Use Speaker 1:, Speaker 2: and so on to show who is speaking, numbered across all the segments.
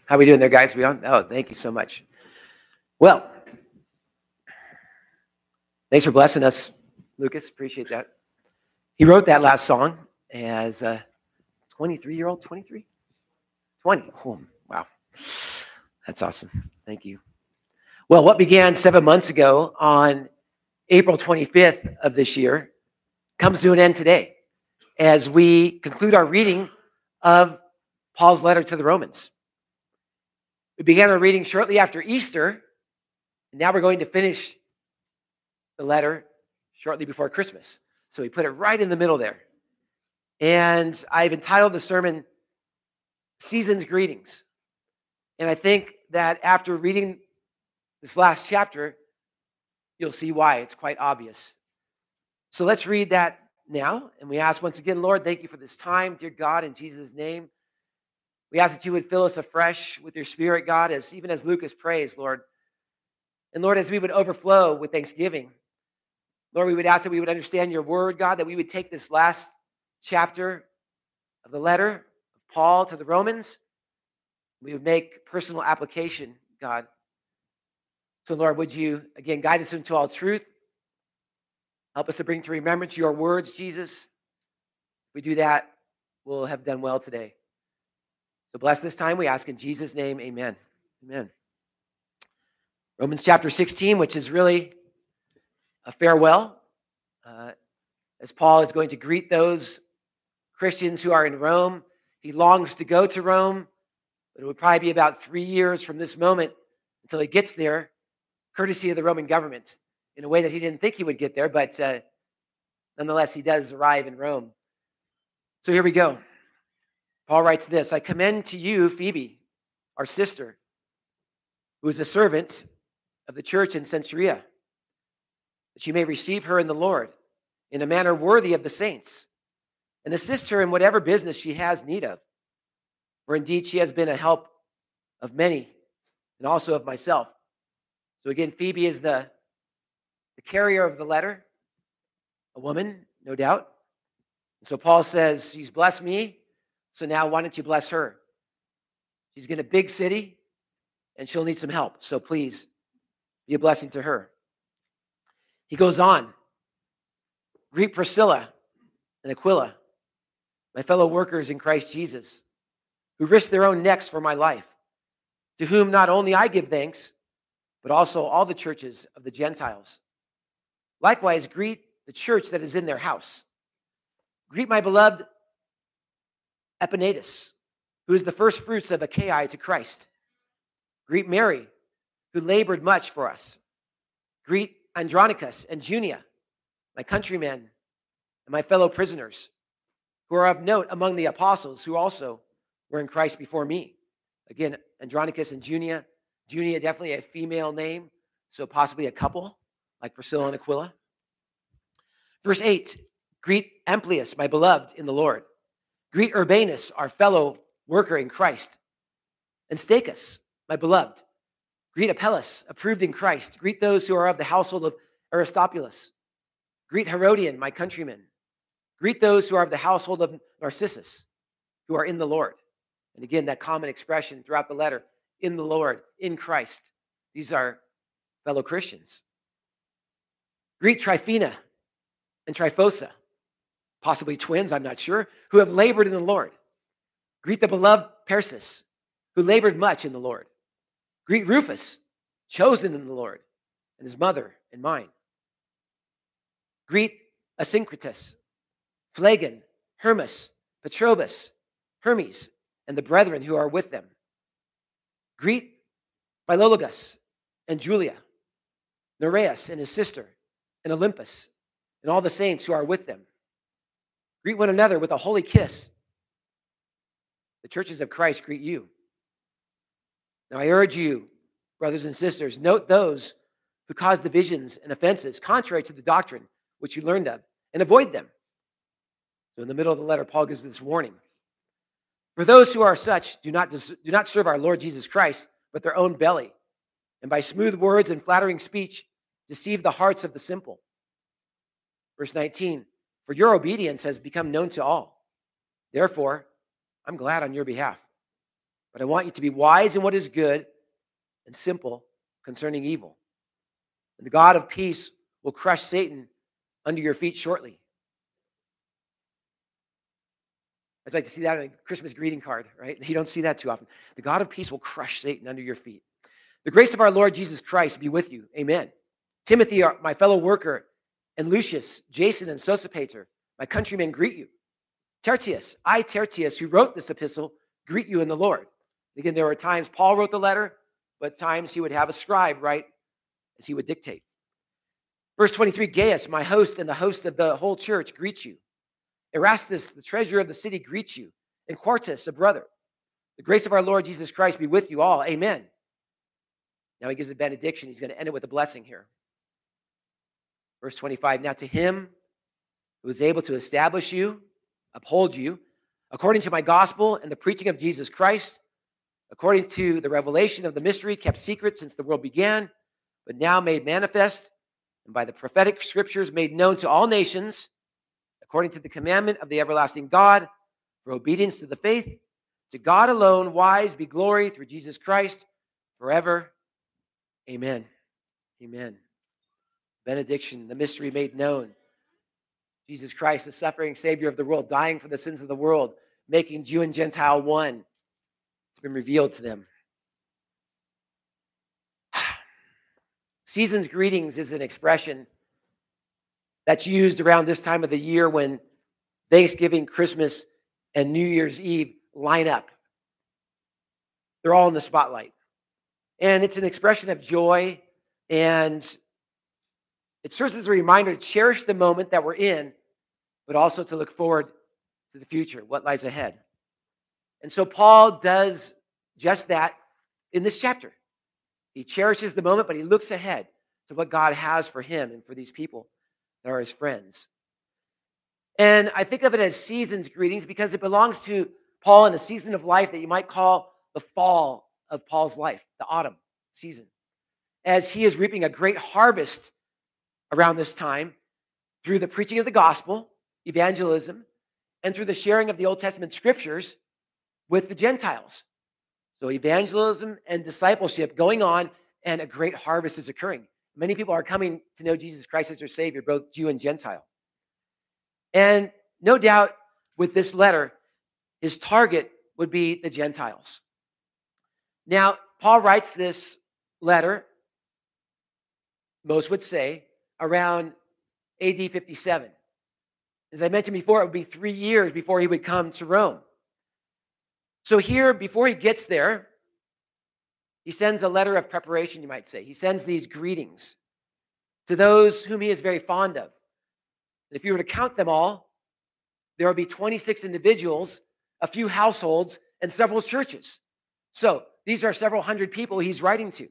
Speaker 1: How are we doing there, guys? We on? Oh, thank you so much. Well, thanks for blessing us, Lucas. Appreciate that. He wrote that last song as a 23-year-old, 23? 20. Oh, wow. That's awesome. Thank you. Well, what began 7 months ago on April 25th of this year comes to an end today as we conclude our reading of Paul's letter to the Romans. We began our reading shortly after Easter, and now we're going to finish the letter shortly before Christmas. So we put it right in the middle there. And I've entitled the sermon, Season's Greetings. And I think that after reading this last chapter, you'll see why. It's quite obvious. So let's read that now. And we ask once again, Lord, thank you for this time, dear God, in Jesus' name. We ask that you would fill us afresh with your Spirit, God, even as Lucas prays, Lord. And Lord, as we would overflow with thanksgiving, Lord, we would ask that we would understand your word, God, that we would take this last chapter of the letter of Paul to the Romans. We would make personal application, God. So, Lord, would you, again, guide us into all truth? Help us to bring to remembrance your words, Jesus. If we do that, we'll have done well today. So bless this time, we ask in Jesus' name, amen. Amen. Romans chapter 16, which is really a farewell, as Paul is going to greet those Christians who are in Rome. He longs to go to Rome, but it would probably be about 3 years from this moment until he gets there, courtesy of the Roman government, in a way that he didn't think he would get there, but nonetheless, he does arrive in Rome. So here we go. Paul writes this, I commend to you Phoebe, our sister, who is a servant of the church in Cenchrea, that you may receive her in the Lord in a manner worthy of the saints, and assist her in whatever business she has need of. For indeed, she has been a help of many, and also of myself. So again, Phoebe is the carrier of the letter, a woman, no doubt. And so Paul says, she's blessed me, so now why don't you bless her? She's in a big city, and she'll need some help. So please, be a blessing to her. He goes on, greet Priscilla and Aquila, my fellow workers in Christ Jesus, who risked their own necks for my life, to whom not only I give thanks, but also all the churches of the Gentiles. Likewise, greet the church that is in their house. Greet my beloved Epaenetus, who is the first fruits of Achaia to Christ. Greet Mary, who labored much for us. Greet Andronicus and Junia, my countrymen and my fellow prisoners, who are of note among the apostles who also were in Christ before me. Again, Andronicus and Junia. Junia, definitely a female name, so possibly a couple, like Priscilla and Aquila. Verse 8, greet Amplias, my beloved in the Lord. Greet Urbanus, our fellow worker in Christ. And Stachys, my beloved. Greet Apelles, approved in Christ. Greet those who are of the household of Aristobulus. Greet Herodian, my countrymen. Greet those who are of the household of Narcissus, who are in the Lord. And again, that common expression throughout the letter, in the Lord, in Christ. These are fellow Christians. Greet Tryphena and Tryphosa, possibly twins, I'm not sure, who have labored in the Lord. Greet the beloved Persis, who labored much in the Lord. Greet Rufus, chosen in the Lord, and his mother and mine. Greet Asyncritus, Phlegon, Hermas, Petrobus, Hermes, and the brethren who are with them. Greet Philologus and Julia, Nereus and his sister, and Olympus, and all the saints who are with them. Greet one another with a holy kiss. The churches of Christ greet you. Now I urge you, brothers and sisters, note those who cause divisions and offenses contrary to the doctrine which you learned of, and avoid them. So in the middle of the letter, Paul gives this warning. For those who are such do not serve our Lord Jesus Christ, but their own belly, and by smooth words and flattering speech deceive the hearts of the simple. Verse 19, for your obedience has become known to all. Therefore, I'm glad on your behalf. but I want you to be wise in what is good and simple concerning evil. And the God of peace will crush Satan under your feet shortly. I'd like to see that on a Christmas greeting card, right? You don't see that too often. The God of peace will crush Satan under your feet. The grace of our Lord Jesus Christ be with you. Amen. Timothy, my fellow worker, and Lucius, Jason, and Sosipater, my countrymen, greet you. Tertius, who wrote this epistle, greet you in the Lord. Again, there were times Paul wrote the letter, but times he would have a scribe write as he would dictate. Verse 23, Gaius, my host and the host of the whole church, greet you. Erastus, the treasurer of the city, greets you. And Quartus, a brother. The grace of our Lord Jesus Christ be with you all. Amen. Now he gives a benediction. He's going to end it with a blessing here. Verse 25, now to him who is able to establish you, uphold you, according to my gospel and the preaching of Jesus Christ, according to the revelation of the mystery kept secret since the world began, but now made manifest, and by the prophetic scriptures made known to all nations, according to the commandment of the everlasting God, for obedience to the faith, to God alone, wise be glory through Jesus Christ, forever. Amen. Amen. Benediction, the mystery made known. Jesus Christ, the suffering Savior of the world, dying for the sins of the world, making Jew and Gentile one. It's been revealed to them. Season's greetings is an expression that's used around this time of the year when Thanksgiving, Christmas, and New Year's Eve line up. They're all in the spotlight. And it's an expression of joy, and it serves as a reminder to cherish the moment that we're in, but also to look forward to the future, what lies ahead. And so Paul does just that in this chapter. He cherishes the moment, but he looks ahead to what God has for him and for these people that are his friends. And I think of it as season's greetings because it belongs to Paul in a season of life that you might call the fall of Paul's life, the autumn season, as he is reaping a great harvest around this time through the preaching of the gospel, evangelism, and through the sharing of the Old Testament scriptures with the Gentiles. So evangelism and discipleship going on, and a great harvest is occurring. Many people are coming to know Jesus Christ as their Savior, both Jew and Gentile. And no doubt with this letter, his target would be the Gentiles. Now, Paul writes this letter, most would say, around AD 57. As I mentioned before, it would be 3 years before he would come to Rome. So here, before he gets there, he sends a letter of preparation, you might say. He sends these greetings to those whom he is very fond of. And if you were to count them all, there would be 26 individuals, a few households, and several churches. So these are several hundred people he's writing to.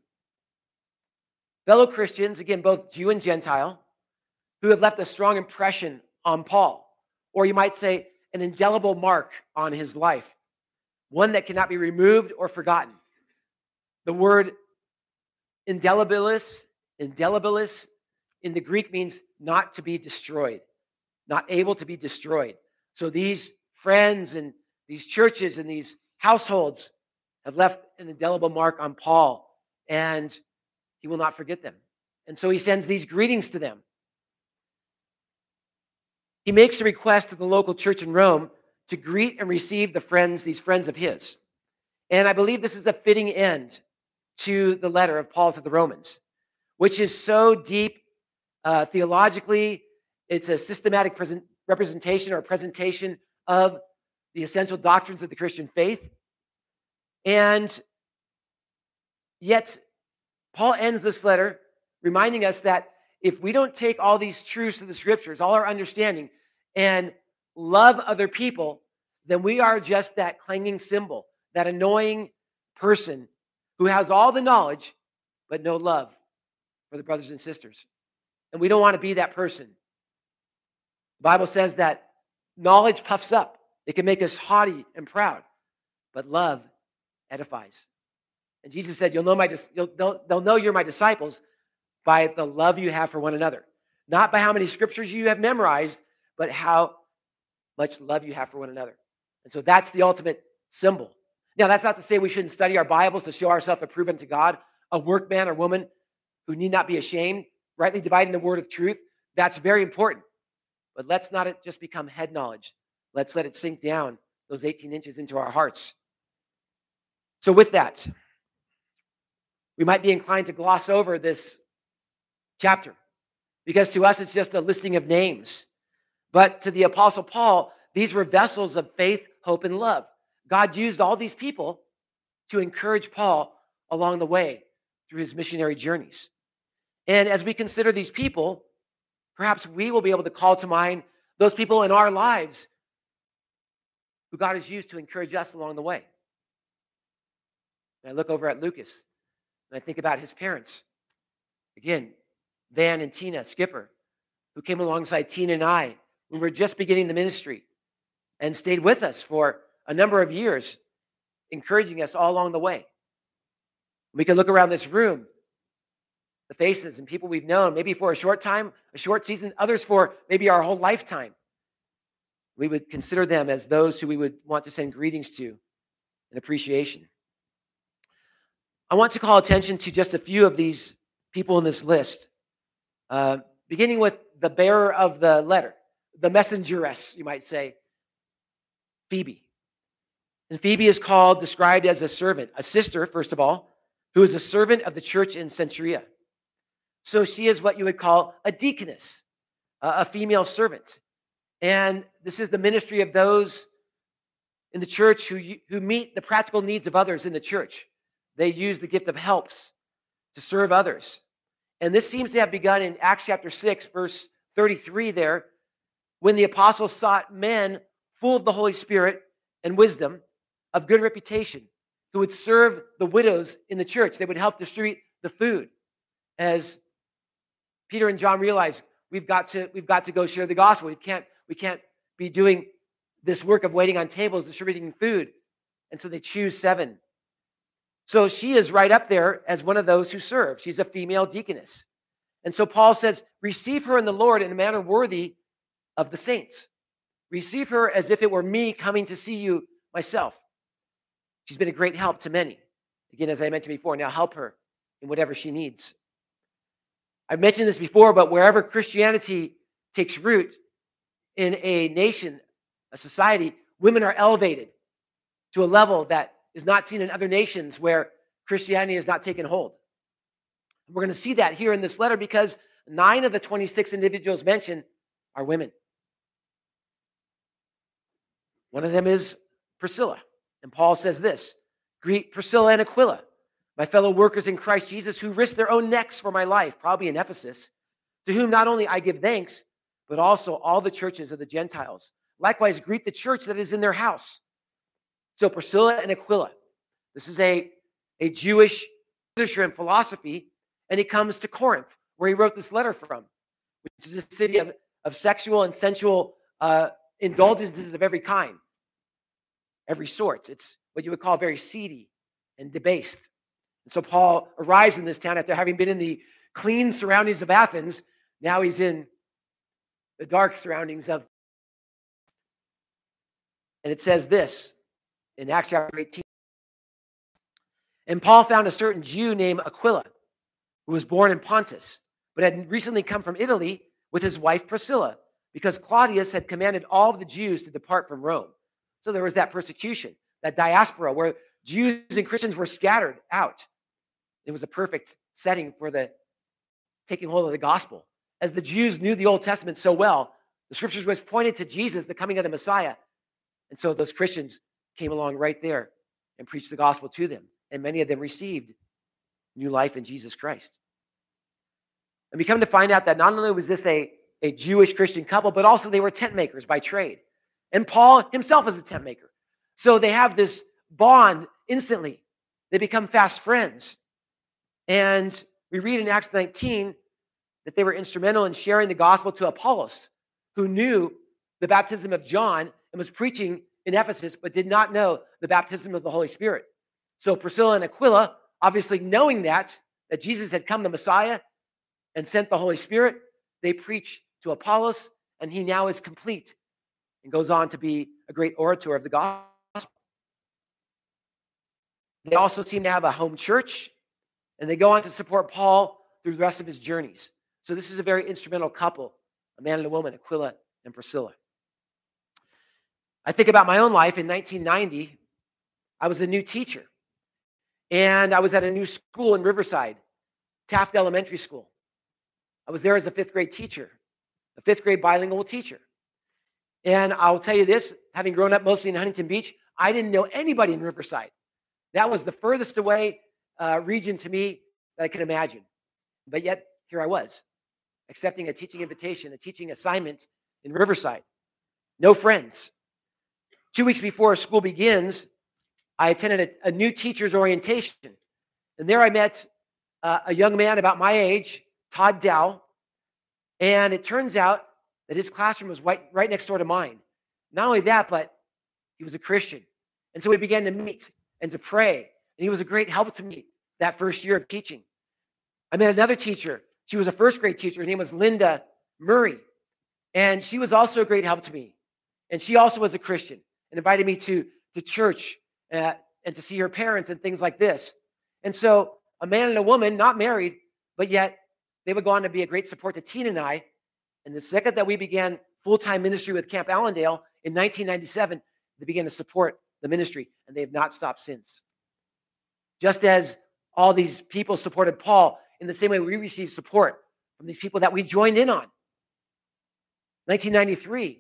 Speaker 1: Fellow Christians, again, both Jew and Gentile, who have left a strong impression on Paul, or you might say an indelible mark on his life, one that cannot be removed or forgotten. The word indelibilis in the Greek means not to be destroyed, not able to be destroyed. So these friends and these churches and these households have left an indelible mark on Paul, and he will not forget them. And so he sends these greetings to them. He makes a request to the local church in Rome to greet and receive these friends of his. And I believe this is a fitting end to the letter of Paul to the Romans, which is so deep theologically. It's a systematic representation or presentation of the essential doctrines of the Christian faith. And yet, Paul ends this letter reminding us that if we don't take all these truths of the scriptures, all our understanding, and love other people, then we are just that clanging cymbal, that annoying person who has all the knowledge, but no love for the brothers and sisters. And we don't want to be that person. The Bible says that knowledge puffs up. It can make us haughty and proud, but love edifies. And Jesus said, they'll know you're my disciples by the love you have for one another. Not by how many scriptures you have memorized, but how much love you have for one another. And so that's the ultimate symbol. Now, that's not to say we shouldn't study our Bibles to show ourselves approved unto God, a workman or woman who need not be ashamed, rightly dividing the word of truth. That's very important. But let's not just become head knowledge. Let's let it sink down those 18 inches into our hearts. So with that, we might be inclined to gloss over this chapter because to us it's just a listing of names. But to the Apostle Paul, these were vessels of faith, hope, and love. God used all these people to encourage Paul along the way through his missionary journeys. And as we consider these people, perhaps we will be able to call to mind those people in our lives who God has used to encourage us along the way. And I look over at Lucas and I think about his parents. Again, Van and Tina Skipper, who came alongside Tina and I when we were just beginning the ministry and stayed with us for a number of years, encouraging us all along the way. We can look around this room, the faces and people we've known, maybe for a short time, a short season, others for maybe our whole lifetime. We would consider them as those who we would want to send greetings to and appreciation. I want to call attention to just a few of these people in this list, beginning with the bearer of the letter, the messengeress, you might say, Phoebe. And Phoebe is described as a servant, a sister, first of all, who is a servant of the church in Cenchrea. So she is what you would call a deaconess, a female servant. And this is the ministry of those in the church who meet the practical needs of others in the church. They use the gift of helps to serve others. And this seems to have begun in Acts chapter 6, verse 33 there, when the apostles sought men full of the Holy Spirit and wisdom, of good reputation, who would serve the widows in the church. They would help distribute the food. As Peter and John realized, we've got to go share the gospel. We can't be doing this work of waiting on tables, distributing food. And so they choose 7. So she is right up there as one of those who serve. She's a female deaconess. And so Paul says, receive her in the Lord in a manner worthy of the saints. Receive her as if it were me coming to see you myself. She's been a great help to many. Again, as I mentioned before, now help her in whatever she needs. I've mentioned this before, but wherever Christianity takes root in a nation, a society, women are elevated to a level that is not seen in other nations where Christianity has not taken hold. We're going to see that here in this letter because 9 of the 26 individuals mentioned are women. One of them is Priscilla. And Paul says this, greet Priscilla and Aquila, my fellow workers in Christ Jesus who risked their own necks for my life, probably in Ephesus, to whom not only I give thanks, but also all the churches of the Gentiles. Likewise, greet the church that is in their house. So Priscilla and Aquila, this is a Jewish literature and philosophy, and he comes to Corinth, where he wrote this letter from, which is a city of sexual and sensual indulgences of every kind. Every sort. It's what you would call very seedy and debased. And so Paul arrives in this town after having been in the clean surroundings of Athens. Now he's in the dark surroundings of. And it says this in Acts chapter 18. And Paul found a certain Jew named Aquila, who was born in Pontus, but had recently come from Italy with his wife Priscilla, because Claudius had commanded all of the Jews to depart from Rome. So there was that persecution, that diaspora where Jews and Christians were scattered out. It was a perfect setting for the taking hold of the gospel. As the Jews knew the Old Testament so well, the scriptures was pointed to Jesus, the coming of the Messiah. And so those Christians came along right there and preached the gospel to them. And many of them received new life in Jesus Christ. And we come to find out that not only was this a Jewish Christian couple, but also they were tent makers by trade. And Paul himself is a tent maker. So they have this bond instantly. They become fast friends. And we read in Acts 19 that they were instrumental in sharing the gospel to Apollos, who knew the baptism of John and was preaching in Ephesus, but did not know the baptism of the Holy Spirit. So Priscilla and Aquila, obviously knowing that Jesus had come, the Messiah, and sent the Holy Spirit, they preach to Apollos, and he now is complete and goes on to be a great orator of the gospel. They also seem to have a home church, and they go on to support Paul through the rest of his journeys. So this is a very instrumental couple, a man and a woman, Aquila and Priscilla. I think about my own life. In 1990, I was a new teacher, and I was at a new school in Riverside, Taft Elementary School. I was there as a fifth grade teacher, a fifth grade bilingual teacher. And I'll tell you this, having grown up mostly in Huntington Beach, I didn't know anybody in Riverside. That was the furthest away region to me that I could imagine. But yet, here I was, accepting a teaching invitation, a teaching assignment in Riverside. No friends. 2 weeks before school begins, I attended a new teacher's orientation. And there I met a young man about my age, Todd Dow. And it turns out that his classroom was right next door to mine. Not only that, but he was a Christian. And so we began to meet and to pray. And he was a great help to me that first year of teaching. I met another teacher. She was a first grade teacher. Her name was Linda Murray. And she was also a great help to me. And she also was a Christian and invited me to church and to see her parents and things like this. And so a man and a woman, not married, but yet they would go on to be a great support to Tina and I. And the second that we began full-time ministry with Camp Allendale in 1997, they began to support the ministry, and they have not stopped since. Just as all these people supported Paul, in the same way we received support from these people that we joined in on. 1993,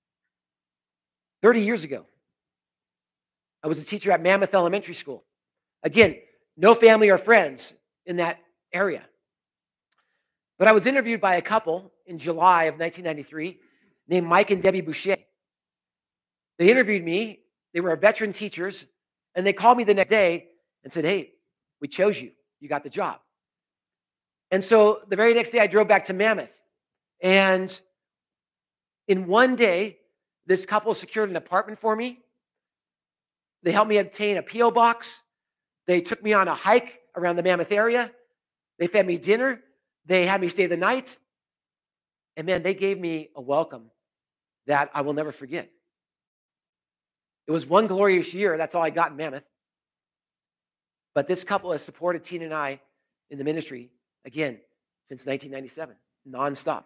Speaker 1: 30 years ago, I was a teacher at Mammoth Elementary School. Again, no family or friends in that area. But I was interviewed by a couple in July of 1993 named Mike and Debbie Boucher. They interviewed me. They were veteran teachers, and they called me the next day and said, "Hey, we chose you. You got the job." And so the very next day, I drove back to Mammoth. And in one day, this couple secured an apartment for me. They helped me obtain a P.O. box. They took me on a hike around the Mammoth area. They fed me dinner. They had me stay the night. And man, they gave me a welcome that I will never forget. It was one glorious year. That's all I got in Mammoth. But this couple has supported Tina and I in the ministry, again, since 1997, nonstop.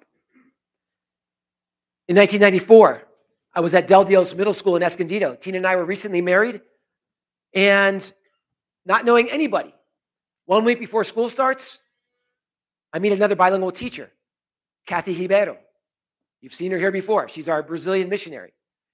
Speaker 1: In 1994, I was at Del Dios Middle School in Escondido. Tina and I were recently married, and not knowing anybody. 1 week before school starts, I meet another bilingual teacher, Kathy Ribeiro. You've seen her here before. She's our Brazilian missionary.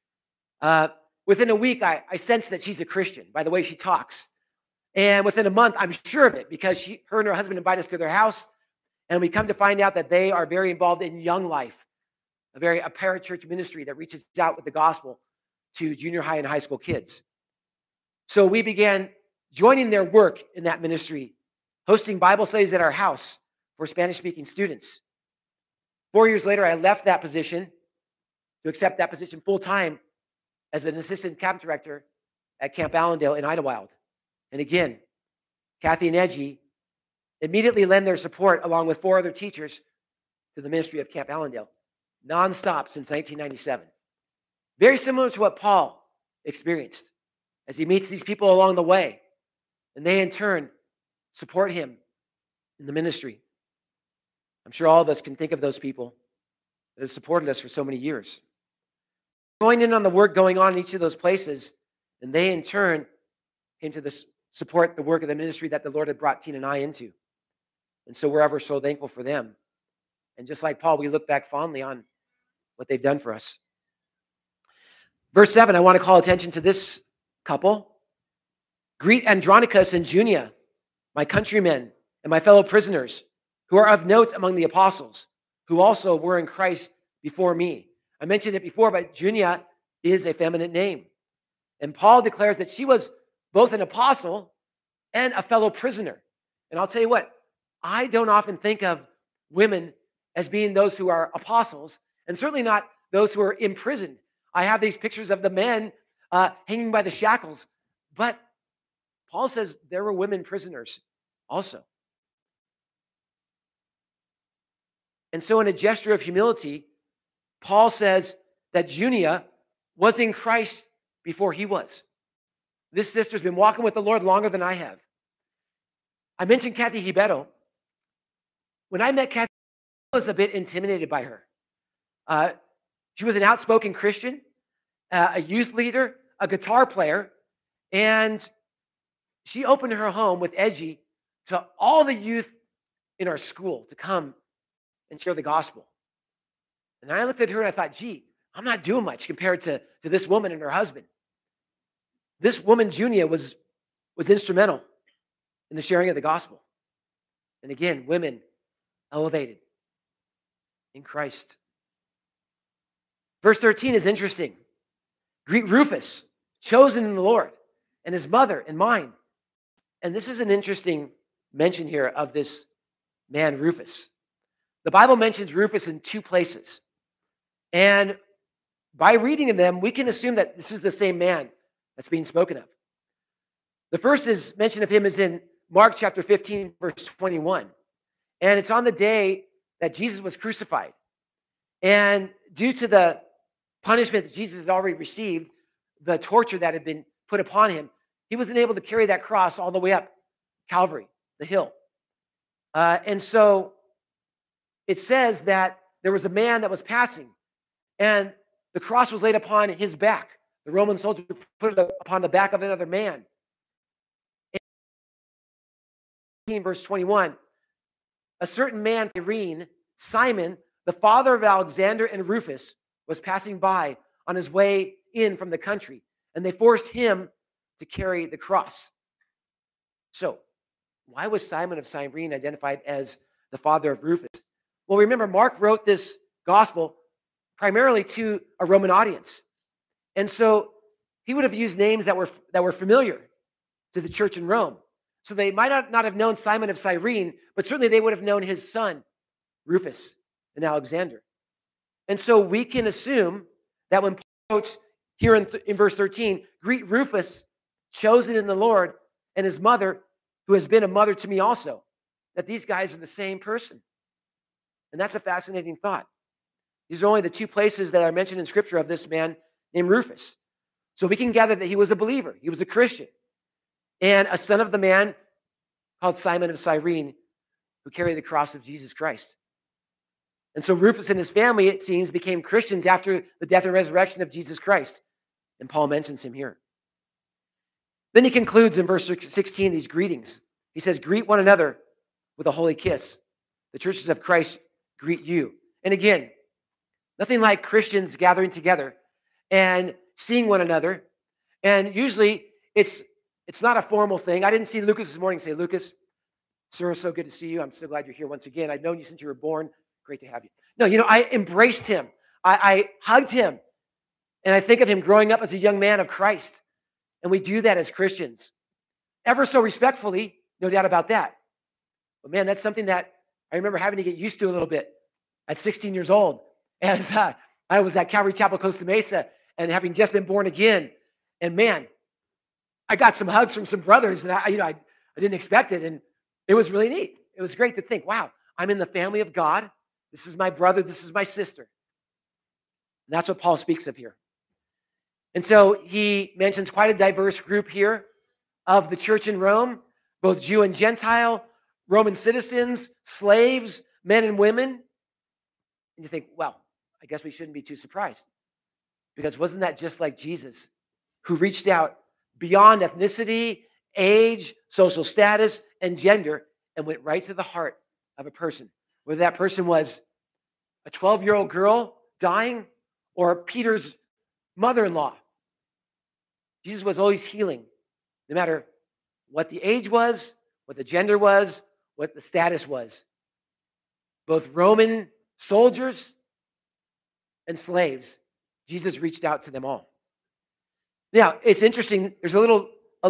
Speaker 1: Within a week, I sense that she's a Christian by the way she talks. And within a month, I'm sure of it because her and her husband invite us to their house, and we come to find out that they are very involved in Young Life, a parachurch ministry that reaches out with the gospel to junior high and high school kids. So we began joining their work in that ministry, hosting Bible studies at our house for Spanish-speaking students. 4 years later, I left that position to accept that position full-time as an assistant camp director at Camp Allendale in Idlewild. And again, Kathy and Edgy immediately lend their support along with 4 other teachers to the ministry of Camp Allendale, nonstop since 1997. Very similar to what Paul experienced as he meets these people along the way, and they in turn support him in the ministry. I'm sure all of us can think of those people that have supported us for so many years. Joined in on the work going on in each of those places, and they in turn came to support the work of the ministry that the Lord had brought Tina and I into. And so we're ever so thankful for them. And just like Paul, we look back fondly on what they've done for us. Verse 7, I want to call attention to this couple. Greet Andronicus and Junia, my countrymen and my fellow prisoners, who are of note among the apostles, who also were in Christ before me. I mentioned it before, but Junia is a feminine name. And Paul declares that she was both an apostle and a fellow prisoner. And I'll tell you what, I don't often think of women as being those who are apostles, and certainly not those who are imprisoned. I have these pictures of the men hanging by the shackles, but Paul says there were women prisoners also. And so in a gesture of humility, Paul says that Junia was in Christ before he was. This sister's been walking with the Lord longer than I have. I mentioned Kathy Hibero. When I met Kathy, I was a bit intimidated by her. She was an outspoken Christian, a youth leader, a guitar player, and she opened her home with Edgy to all the youth in our school to come and share the gospel. And I looked at her and I thought, gee, I'm not doing much compared to this woman and her husband. This woman, Junia, was instrumental in the sharing of the gospel. And again, women elevated in Christ. Verse 13 is interesting. Greet Rufus, chosen in the Lord, and his mother and mine. And this is an interesting mention here of this man, Rufus. The Bible mentions Rufus in 2 places. And by reading them, we can assume that this is the same man that's being spoken of. The first is mention of him is in Mark chapter 15, verse 21. And it's on the day that Jesus was crucified. And due to the punishment that Jesus had already received, the torture that had been put upon him, he wasn't able to carry that cross all the way up Calvary, the hill. And so it says that there was a man that was passing, and the cross was laid upon his back. The Roman soldier put it upon the back of another man. In verse 21, a certain man, Cyrene, Simon, the father of Alexander and Rufus, was passing by on his way in from the country, and they forced him to carry the cross. So, why was Simon of Cyrene identified as the father of Rufus? Well, remember, Mark wrote this gospel primarily to a Roman audience. And so he would have used names that were familiar to the church in Rome. So they might not have known Simon of Cyrene, but certainly they would have known his son, Rufus and Alexander. And so we can assume that when Paul quotes here in verse 13, greet Rufus, chosen in the Lord, and his mother, who has been a mother to me also, that these guys are the same person. And that's a fascinating thought. These are only the 2 places that are mentioned in Scripture of this man named Rufus. So we can gather that he was a believer. He was a Christian. And a son of the man called Simon of Cyrene, who carried the cross of Jesus Christ. And so Rufus and his family, it seems, became Christians after the death and resurrection of Jesus Christ. And Paul mentions him here. Then he concludes in verse 16 these greetings. He says, greet one another with a holy kiss. The churches of Christ greet you. And again, nothing like Christians gathering together and seeing one another. And usually it's not a formal thing. I didn't see Lucas this morning say, Lucas, sir, so good to see you. I'm so glad you're here once again. I've known you since you were born. Great to have you. No, I embraced him. I hugged him. And I think of him growing up as a young man of Christ. And we do that as Christians. Ever so respectfully, no doubt about that. But man, that's something that I remember having to get used to a little bit at 16 years old. As I was at Calvary Chapel, Costa Mesa, and having just been born again. And man, I got some hugs from some brothers, and I didn't expect it. And it was really neat. It was great to think, wow, I'm in the family of God. This is my brother. This is my sister. And that's what Paul speaks of here. And so he mentions quite a diverse group here of the church in Rome, both Jew and Gentile, Roman citizens, slaves, men and women. And you think, well, I guess we shouldn't be too surprised. Because wasn't that just like Jesus, who reached out beyond ethnicity, age, social status, and gender, and went right to the heart of a person, whether that person was a 12-year-old girl dying or Peter's mother-in-law. Jesus was always healing, no matter what the age was, what the gender was, what the status was. Both Roman soldiers and slaves, Jesus reached out to them all. Now, it's interesting. There's a little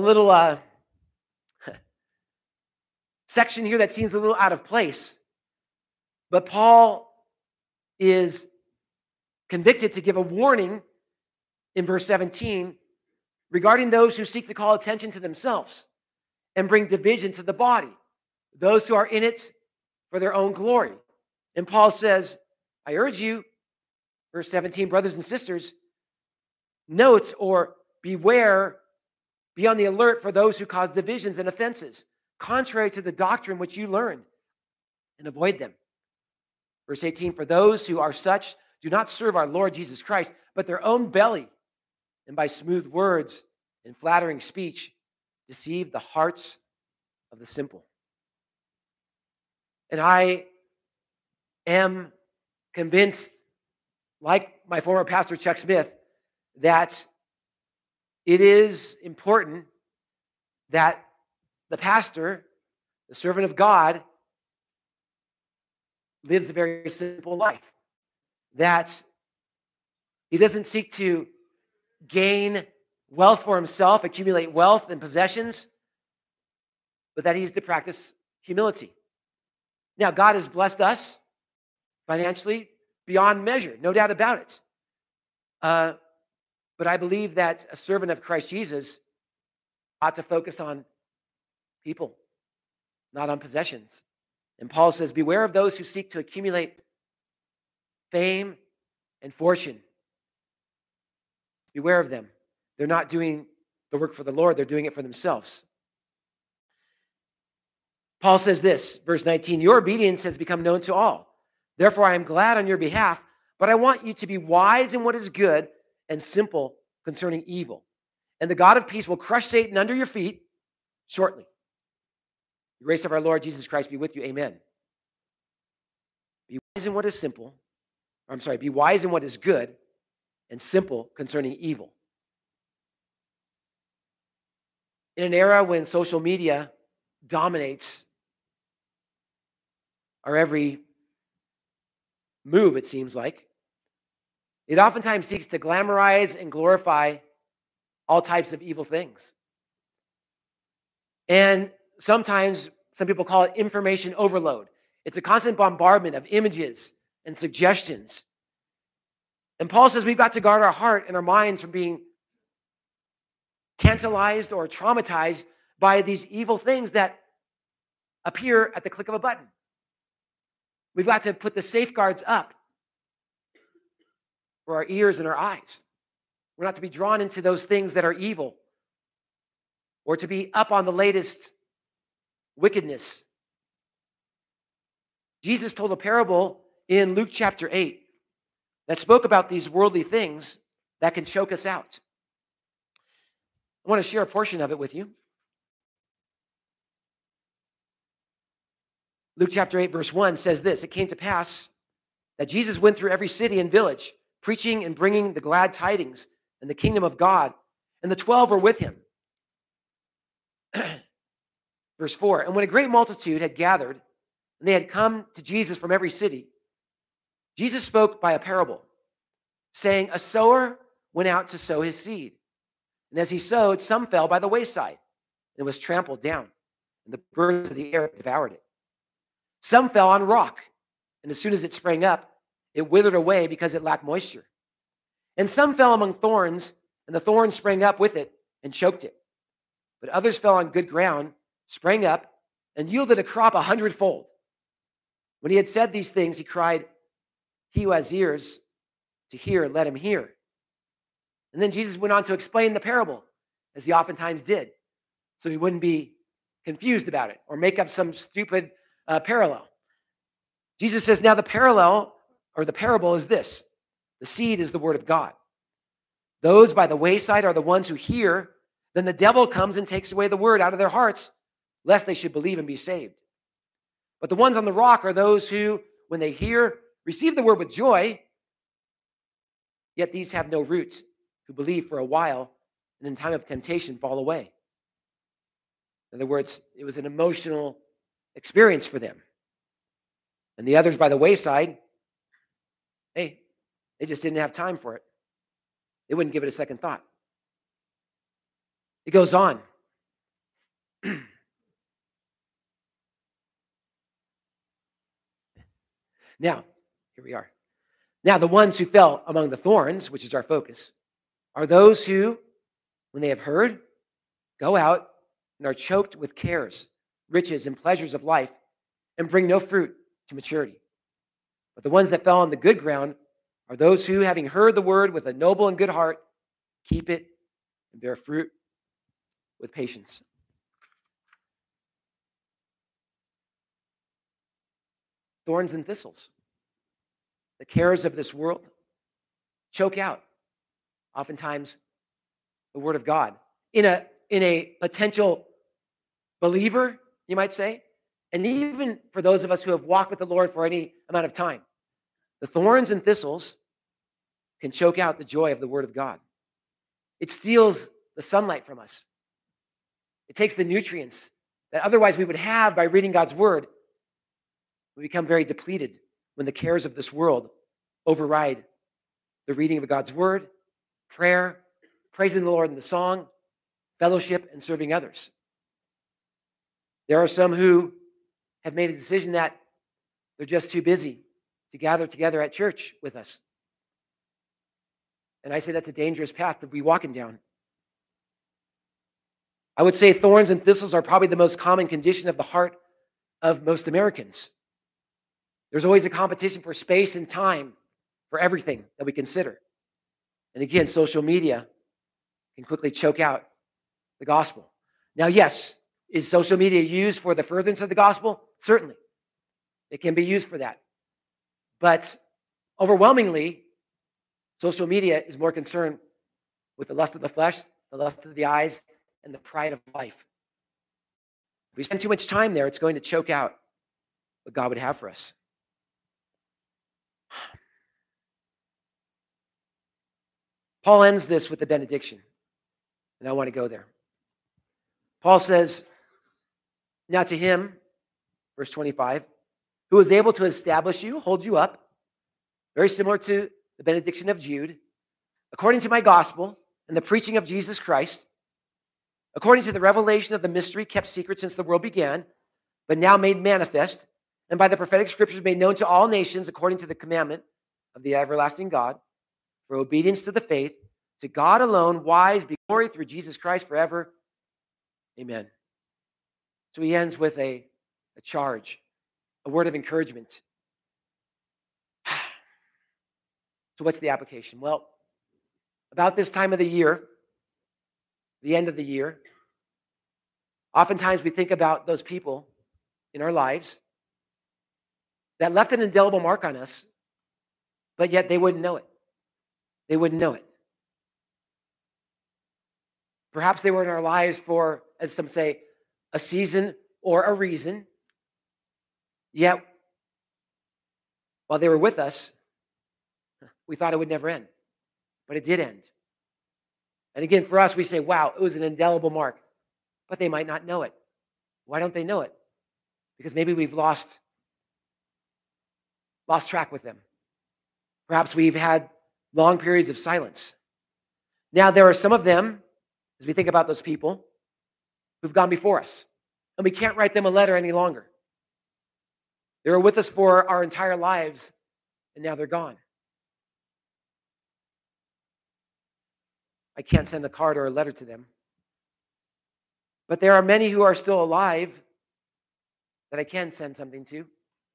Speaker 1: section here that seems a little out of place. But Paul is convicted to give a warning in verse 17 regarding those who seek to call attention to themselves and bring division to the body, those who are in it for their own glory. And Paul says, I urge you, verse 17, brothers and sisters, note or beware Be on the alert for those who cause divisions and offenses, contrary to the doctrine which you learned, and avoid them. Verse 18, for those who are such do not serve our Lord Jesus Christ, but their own belly, and by smooth words and flattering speech deceive the hearts of the simple. And I am convinced, like my former pastor Chuck Smith, that it is important that the pastor, the servant of God, lives a very simple life. That he doesn't seek to gain wealth for himself, accumulate wealth and possessions, but that he's to practice humility. Now, God has blessed us financially beyond measure, no doubt about it. But I believe that a servant of Christ Jesus ought to focus on people, not on possessions. And Paul says, beware of those who seek to accumulate fame and fortune. Beware of them. They're not doing the work for the Lord. They're doing it for themselves. Paul says this, verse 19, your obedience has become known to all. Therefore, I am glad on your behalf, but I want you to be wise in what is good and simple concerning evil. And the God of peace will crush Satan under your feet shortly. The grace of our Lord Jesus Christ be with you. Amen. Be wise in what is simple. Be wise in what is good and simple concerning evil. In an era when social media dominates our every move, it seems like, it oftentimes seeks to glamorize and glorify all types of evil things. And sometimes some people call it information overload. It's a constant bombardment of images and suggestions. And Paul says we've got to guard our heart and our minds from being tantalized or traumatized by these evil things that appear at the click of a button. We've got to put the safeguards up for our ears and our eyes. We're not to be drawn into those things that are evil or to be up on the latest wickedness. Jesus told a parable in Luke chapter 8 that spoke about these worldly things that can choke us out. I want to share a portion of it with you. Luke chapter 8, verse 1 says this, it came to pass that Jesus went through every city and village, preaching and bringing the glad tidings and the kingdom of God, and the 12 were with him. Verse 4, and when a great multitude had gathered, and they had come to Jesus from every city, Jesus spoke by a parable, saying, a sower went out to sow his seed. And as he sowed, some fell by the wayside, and was trampled down, and the birds of the air devoured it. Some fell on rock, and as soon as it sprang up, it withered away because it lacked moisture. And some fell among thorns, and the thorns sprang up with it and choked it. But others fell on good ground, sprang up, and yielded a crop 100-fold. When he had said these things, he cried, he who has ears to hear, let him hear. And then Jesus went on to explain the parable, as he oftentimes did, so he wouldn't be confused about it or make up some stupid parallel. Jesus says, now the parallel or the parable is this. The seed is the word of God. Those by the wayside are the ones who hear. Then the devil comes and takes away the word out of their hearts, lest they should believe and be saved. But the ones on the rock are those who, when they hear, receive the word with joy, yet these have no root, who believe for a while, and in time of temptation fall away. In other words, it was an emotional experience for them. And the others by the wayside, hey, they just didn't have time for it. They wouldn't give it a second thought. It goes on. Now, here we are. Now, the ones who fell among the thorns, which is our focus, are those who, when they have heard, go out and are choked with cares, riches, and pleasures of life, and bring no fruit to maturity. But the ones that fell on the good ground are those who, having heard the word with a noble and good heart, keep it and bear fruit with patience. Thorns and thistles. The cares of this world choke out, oftentimes, the word of God. In a potential believer, you might say, and even for those of us who have walked with the Lord for any amount of time, the thorns and thistles can choke out the joy of the word of God. It steals the sunlight from us. It takes the nutrients that otherwise we would have by reading God's word. We become very depleted when the cares of this world override the reading of God's word, prayer, praising the Lord in the song, fellowship, and serving others. There are some who have made a decision that they're just too busy to gather together at church with us. And I say that's a dangerous path to be walking down. I would say thorns and thistles are probably the most common condition of the heart of most Americans. There's always a competition for space and time for everything that we consider. And again, social media can quickly choke out the gospel. Now, yes, is social media used for the furtherance of the gospel? Certainly. It can be used for that. But overwhelmingly, social media is more concerned with the lust of the flesh, the lust of the eyes, and the pride of life. If we spend too much time there, it's going to choke out what God would have for us. Paul ends this with the benediction, and I want to go there. Paul says, now to him, verse 25, who is able to establish you, hold you up, very similar to the benediction of Jude, according to my gospel and the preaching of Jesus Christ, according to the revelation of the mystery kept secret since the world began, but now made manifest, and by the prophetic scriptures made known to all nations according to the commandment of the everlasting God, for obedience to the faith, to God alone, wise, be glory through Jesus Christ forever. Amen. So he ends with a charge, a word of encouragement. So what's the application? Well, about this time of the year, the end of the year, oftentimes we think about those people in our lives that left an indelible mark on us, but yet they wouldn't know it. They wouldn't know it. Perhaps they were in our lives for, as some say, a season or a reason. Yet, while they were with us, we thought it would never end. But it did end. And again, for us, we say, wow, it was an indelible mark. But they might not know it. Why don't they know it? Because maybe we've lost track with them. Perhaps we've had long periods of silence. Now, there are some of them, as we think about those people, who've gone before us. And we can't write them a letter any longer. They were with us for our entire lives, and now they're gone. I can't send a card or a letter to them. But there are many who are still alive that I can send something to.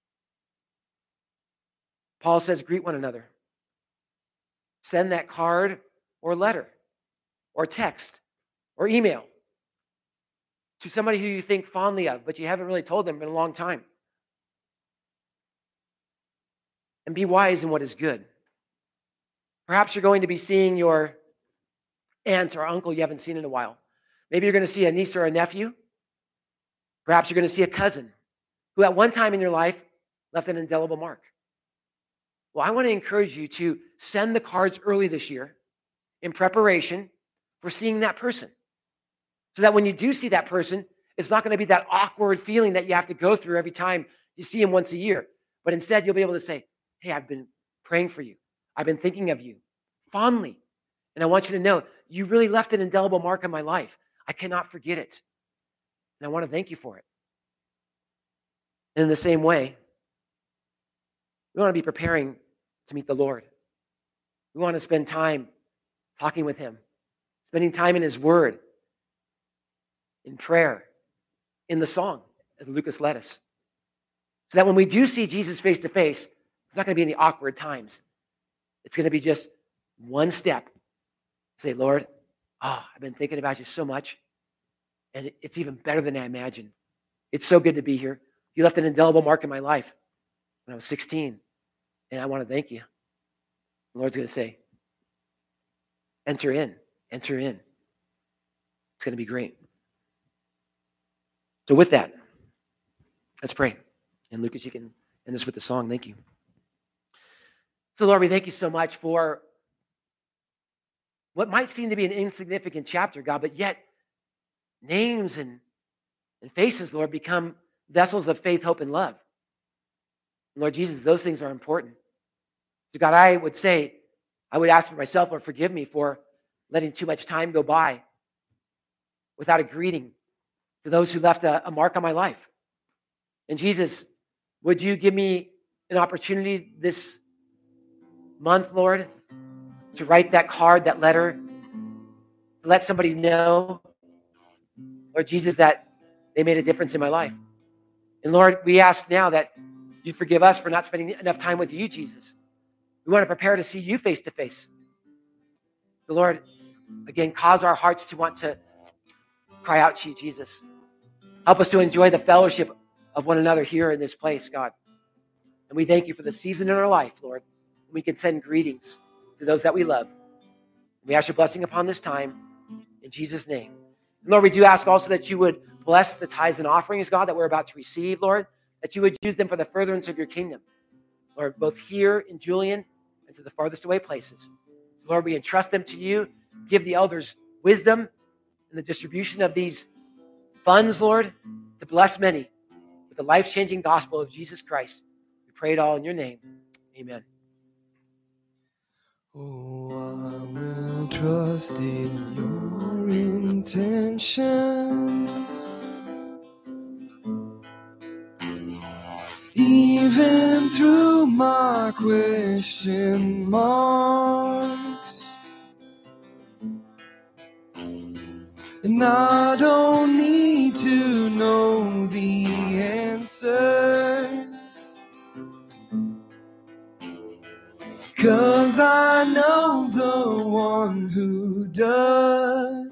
Speaker 1: Paul says, greet one another. Send that card or letter or text or email to somebody who you think fondly of, but you haven't really told them in a long time. And be wise in what is good. Perhaps you're going to be seeing your aunt or uncle you haven't seen in a while. Maybe you're going to see a niece or a nephew. Perhaps you're going to see a cousin who at one time in your life left an indelible mark. Well, I want to encourage you to send the cards early this year in preparation for seeing that person. So that when you do see that person, it's not going to be that awkward feeling that you have to go through every time you see him once a year. But instead, you'll be able to say, hey, I've been praying for you. I've been thinking of you fondly. And I want you to know, you really left an indelible mark on my life. I cannot forget it. And I want to thank you for it. And in the same way, we want to be preparing to meet the Lord. We want to spend time talking with him, spending time in his word, in prayer, in the song, as Lucas led us. So that when we do see Jesus face to face, it's not going to be any awkward times. It's going to be just one step. Say, Lord, I've been thinking about you so much. And it's even better than I imagined. It's so good to be here. You left an indelible mark in my life when I was 16. And I want to thank you. The Lord's going to say, enter in, enter in. It's going to be great. So with that, let's pray. And Lucas, you can end this with the song. Thank you. So Lord, we thank you so much for what might seem to be an insignificant chapter, God, but yet names and faces, Lord, become vessels of faith, hope, and love. And Lord Jesus, those things are important. So God, I would ask for myself, Lord, forgive me for letting too much time go by without a greeting to those who left a mark on my life. And Jesus, would you give me an opportunity this month, Lord, to write that card, that letter, to let somebody know, Lord Jesus, that they made a difference in my life. And Lord, we ask now that you forgive us for not spending enough time with you, Jesus. We want to prepare to see you face to face. The Lord, again, cause our hearts to want to cry out to you, Jesus. Help us to enjoy the fellowship of one another here in this place, God. And we thank you for the season in our life, Lord. We can send greetings to those that we love. We ask your blessing upon this time in Jesus' name. And Lord, we do ask also that you would bless the tithes and offerings, God, that we're about to receive, Lord, that you would use them for the furtherance of your kingdom, Lord, both here in Julian and to the farthest away places. So, Lord, we entrust them to you. Give the elders wisdom in the distribution of these funds, Lord, to bless many with the life-changing gospel of Jesus Christ. We pray it all in your name. Amen.
Speaker 2: Oh, I will trust in your intentions, even through my question marks. And I don't need to know the answers, 'cause I know the one who does.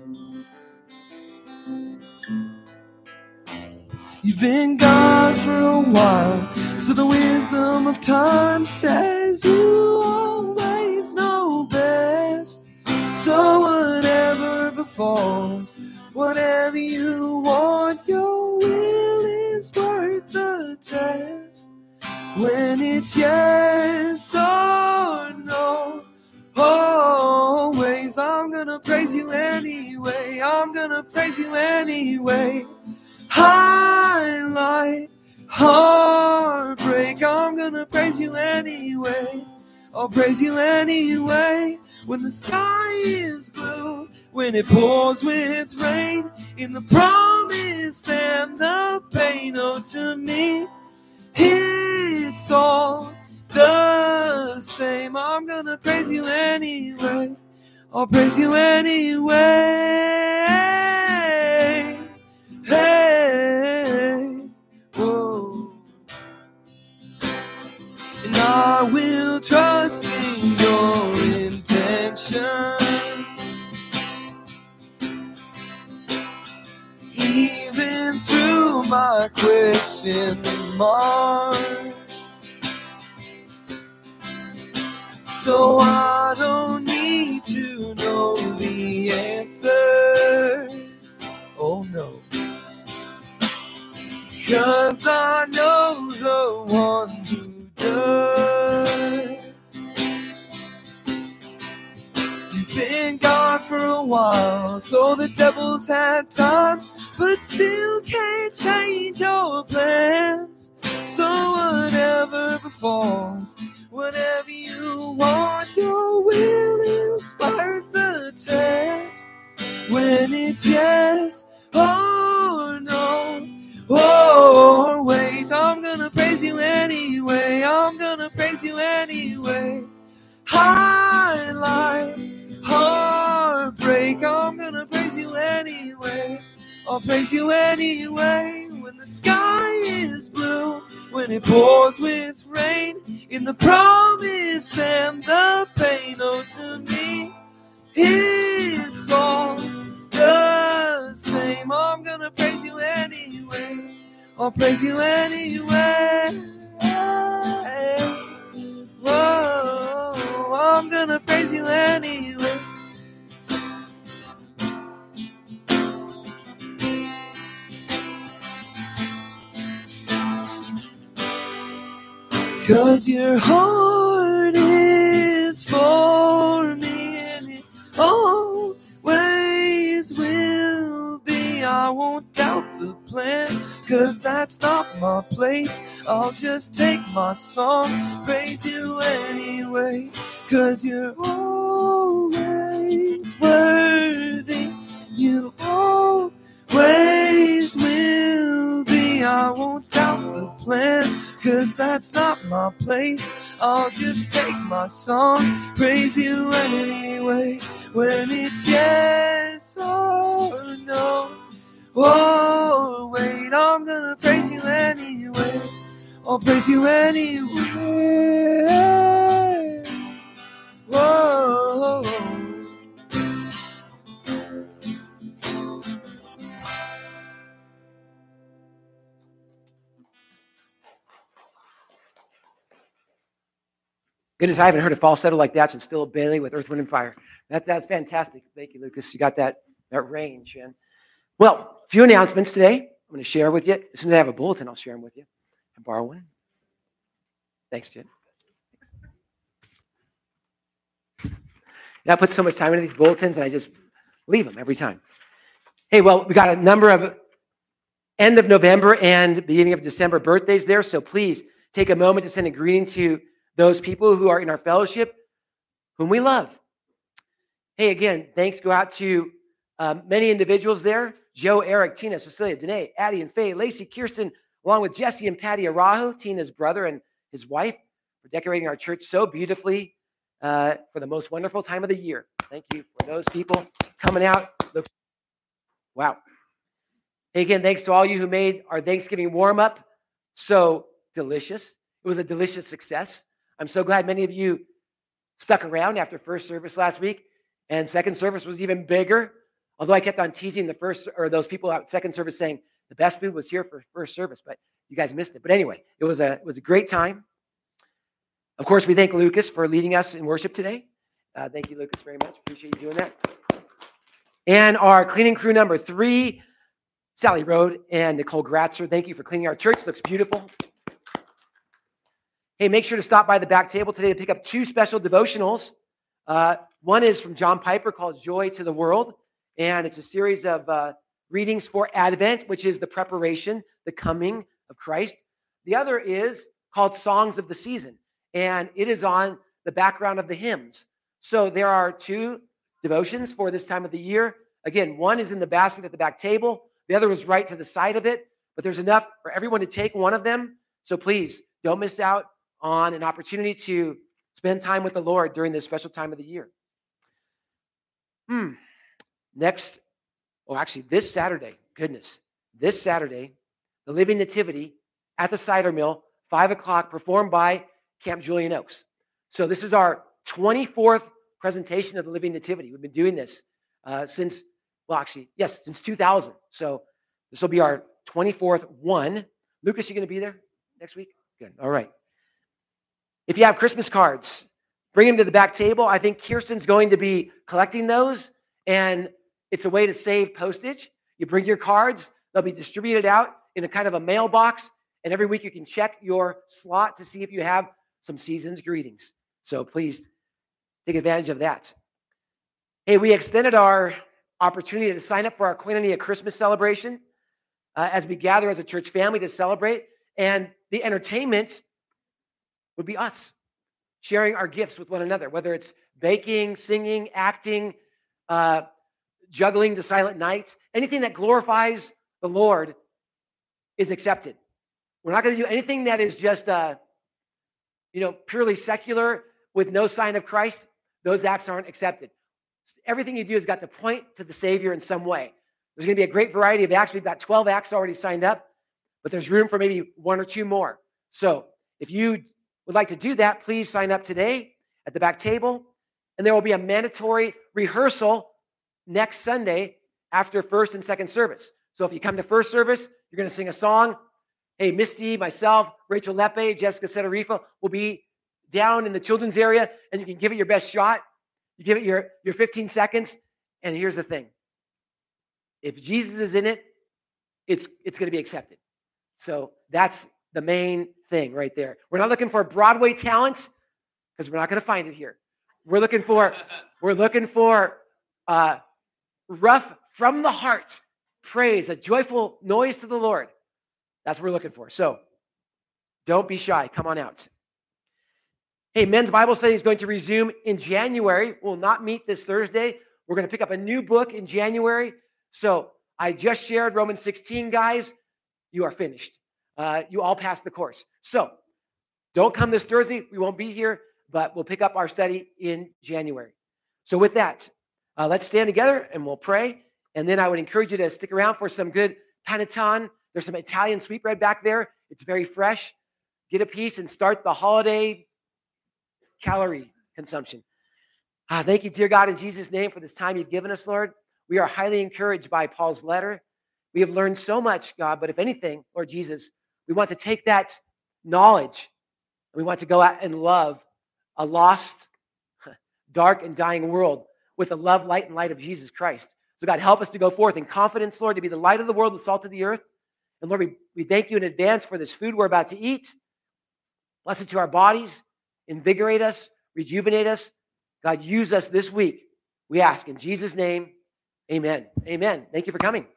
Speaker 2: You've been gone for a while, so the wisdom of time says you always know best. So whatever befalls, whatever you want, your will is worth the test. When it's yes or no, always I'm gonna praise you anyway. I'm gonna praise you anyway. Highlight, heartbreak, I'm gonna praise you anyway. I'll praise you anyway. When the sky is blue, when it pours with rain, in the promise and the pain, oh, to me it's all the same. I'm gonna praise you anyway. I'll praise you anyway. Hey, whoa. And I will trust in your intention, even through my question mark. So I don't need to know the answer. Oh no, 'cause I know the one who does. You've been gone for a while, so the devil's had time, but still can't change your plans. So whatever befalls, whatever you want, your will is worth the test. When it's yes or no, or wait, I'm gonna praise you anyway. I'm gonna praise you anyway. Highlight, heartbreak, I'm gonna praise you anyway. I'll praise you anyway. When the sky is blue, when it pours with rain, in the promise and the pain, oh, to me it's all the same. I'm gonna I'll praise you anyway. Whoa, I'm gonna praise you anyway. Cause your heart is for me and it always will be. I won't doubt the plan, cause that's not my place. I'll just take my song, praise you anyway. Cause you're always worthy, you always will be. I won't doubt the plan, cause that's not my place. I'll just take my song, praise you anyway. When it's yes or no, oh wait, I'm gonna praise you anyway. I'll praise you anyway. Whoa.
Speaker 1: Goodness, I haven't heard a falsetto like that since Philip Bailey with Earth, Wind, and Fire. That's fantastic. Thank you, Lucas. You got that range. And well, a few announcements today. I'm going to share with you. As soon as I have a bulletin, I'll share them with you. I borrow one. Thanks, Jen. I put so much time into these bulletins, and I just leave them every time. Hey, well, we got a number of end of November and beginning of December birthdays there, so please take a moment to send a greeting to those people who are in our fellowship, whom we love. Hey, again, thanks go out to many individuals there. Joe, Eric, Tina, Cecilia, Danae, Addie, and Faye, Lacey, Kirsten, along with Jesse and Patty Arahu, Tina's brother and his wife, for decorating our church so beautifully for the most wonderful time of the year. Thank you for those people coming out. Wow. Hey, again, thanks to all you who made our Thanksgiving warm-up so delicious. It was a delicious success. I'm so glad many of you stuck around after first service last week, and second service was even bigger. Although I kept on teasing those people at second service saying the best food was here for first service, but you guys missed it. But anyway, it was a great time. Of course, we thank Lucas for leading us in worship today. Thank you, Lucas, very much. Appreciate you doing that. And our cleaning crew number 3, Sally Rode and Nicole Gratzer. Thank you for cleaning our church. Looks beautiful. Hey, make sure to stop by the back table today to pick up 2 special devotionals. One is from John Piper called Joy to the World, and it's a series of readings for Advent, which is the preparation, the coming of Christ. The other is called Songs of the Season, and it is on the background of the hymns. So there are 2 devotions for this time of the year. Again, one is in the basket at the back table. The other is right to the side of it, but there's enough for everyone to take one of them. So please don't miss out on an opportunity to spend time with the Lord during this special time of the year. This Saturday, this Saturday, the Living Nativity at the Cider Mill, 5 o'clock, performed by Camp Julian Oaks. So this is our 24th presentation of the Living Nativity. We've been doing this since 2000. So this will be our 24th one. Lucas, you going to be there next week? Good. All right. If you have Christmas cards, bring them to the back table. I think Kirsten's going to be collecting those, and it's a way to save postage. You bring your cards. They'll be distributed out in a kind of a mailbox, and every week you can check your slot to see if you have some season's greetings. So please take advantage of that. Hey, we extended our opportunity to sign up for our Koinonia Christmas celebration as we gather as a church family to celebrate, and the entertainment would be us sharing our gifts with one another, whether it's baking, singing, acting, juggling to Silent Nights. Anything that glorifies the Lord is accepted. We're not going to do anything that is just purely secular with no sign of Christ. Those acts aren't accepted. Everything you do has got to point to the Savior in some way. There's going to be a great variety of acts. We've got 12 acts already signed up, but there's room for maybe 1 or 2 more. So if you would like to do that, please sign up today at the back table. And there will be a mandatory rehearsal next Sunday after first and second service. So if you come to first service, you're going to sing a song. Hey, Misty, myself, Rachel Lepe, Jessica Setarifa will be down in the children's area, and you can give it your best shot. You give it your 15 seconds, and here's the thing. If Jesus is in it, it's going to be accepted. So that's the main thing right there. We're not looking for Broadway talent because we're not going to find it here. We're looking for rough from the heart praise, a joyful noise to the Lord. That's what we're looking for. So don't be shy. Come on out. Hey, men's Bible study is going to resume in January. We'll not meet this Thursday. We're going to pick up a new book in January. So I just shared Romans 16, guys. You are finished. You all passed the course. So don't come this Thursday. We won't be here, but we'll pick up our study in January. So with that, let's stand together and we'll pray. And then I would encourage you to stick around for some good panettone. There's some Italian sweetbread back there. It's very fresh. Get a piece and start the holiday calorie consumption. Thank you, dear God, in Jesus' name for this time you've given us, Lord. We are highly encouraged by Paul's letter. We have learned so much, God, but if anything, Lord Jesus, we want to take that knowledge and we want to go out and love a lost, dark, and dying world with the love, light, and light of Jesus Christ. So God, help us to go forth in confidence, Lord, to be the light of the world, the salt of the earth. And Lord, we thank you in advance for this food we're about to eat. Bless it to our bodies, invigorate us, rejuvenate us. God, use us this week. We ask in Jesus' name, amen. Amen. Thank you for coming.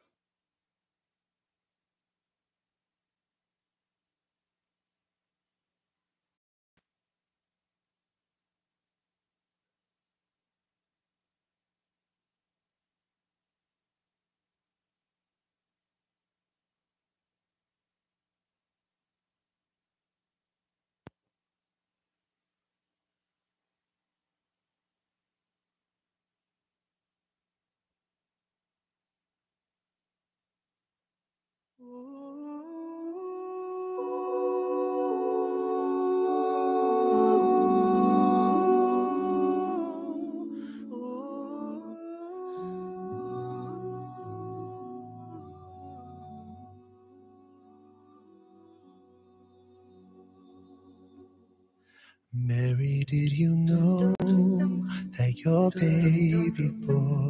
Speaker 2: Mary, did you know that your baby boy